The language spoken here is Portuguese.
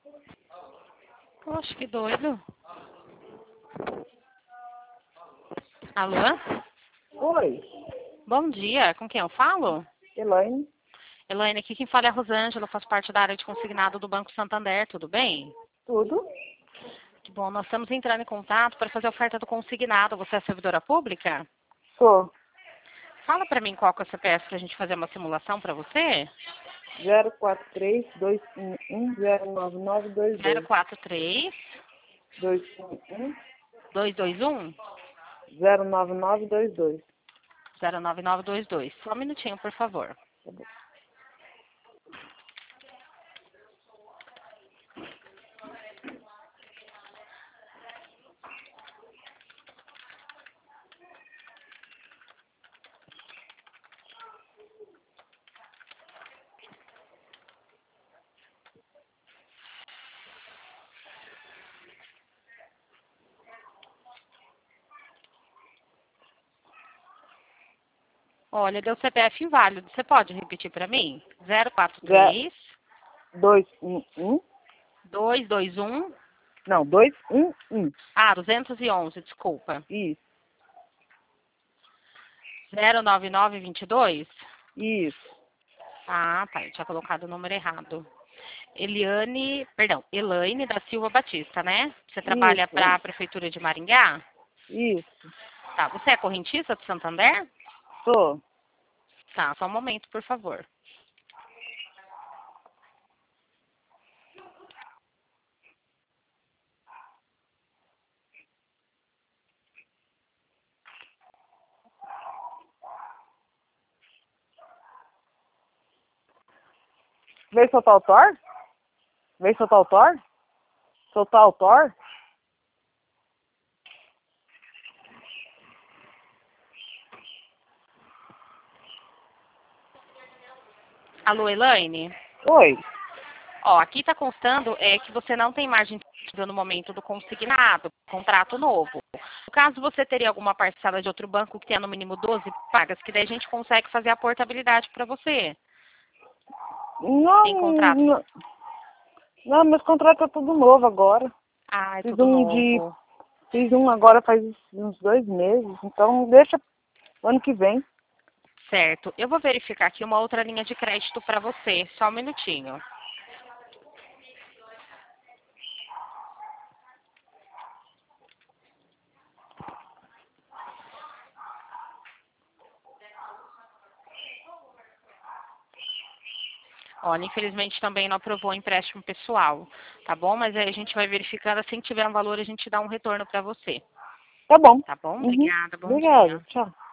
Poxa, que doido. Alô? Oi, Bom dia, com quem eu falo? Elaine. Elaine, aqui quem fala é a Rosângela, faz parte da área de consignado do Banco Santander, tudo bem? Tudo? Que bom, nós estamos entrando em contato para fazer a oferta do consignado. Você é servidora pública? Sou. Fala para mim qual que é o CPF para a gente fazer uma simulação para você. 043-211-09922. 043 211 221 09922. 09922. Só um minutinho, por favor. Tá bom. Olha, deu CPF inválido. Você pode repetir para mim? 043 211. 221. Não, 211. Ah, 211, desculpa. Isso, 09922? isso. Ah, tá. Eu tinha colocado o número errado. Elaine da Silva Batista, né? Você trabalha para a Isso, Prefeitura de Maringá? isso. Tá. Você é correntista do Santander? Sou. Tá, só um momento, por favor. Veio soltar o Thor? Veio soltar o Thor? Soltar o Thor? Alô, Elaine? Oi. Ó, aqui tá constando que você não tem margem de dívida no momento do consignado, contrato novo. No caso, você teria alguma parcela de outro banco que tenha no mínimo 12 pagas, que daí a gente consegue fazer a portabilidade para você. Tem Não, contrato? não, não, meus contratos é tudo novo agora. Ah, é Fiz tudo um de. novo. Fiz um agora faz uns 2 meses. Então deixa ano que vem. Certo. Eu vou verificar aqui uma outra linha de crédito para você. Só um minutinho. Olha, infelizmente também não aprovou o empréstimo pessoal, tá bom? Mas aí a gente vai verificando, assim que tiver um valor, a gente dá um retorno para você, Tá bom. tá bom? Uhum. Obrigada, bom Obrigada. dia. Tchau.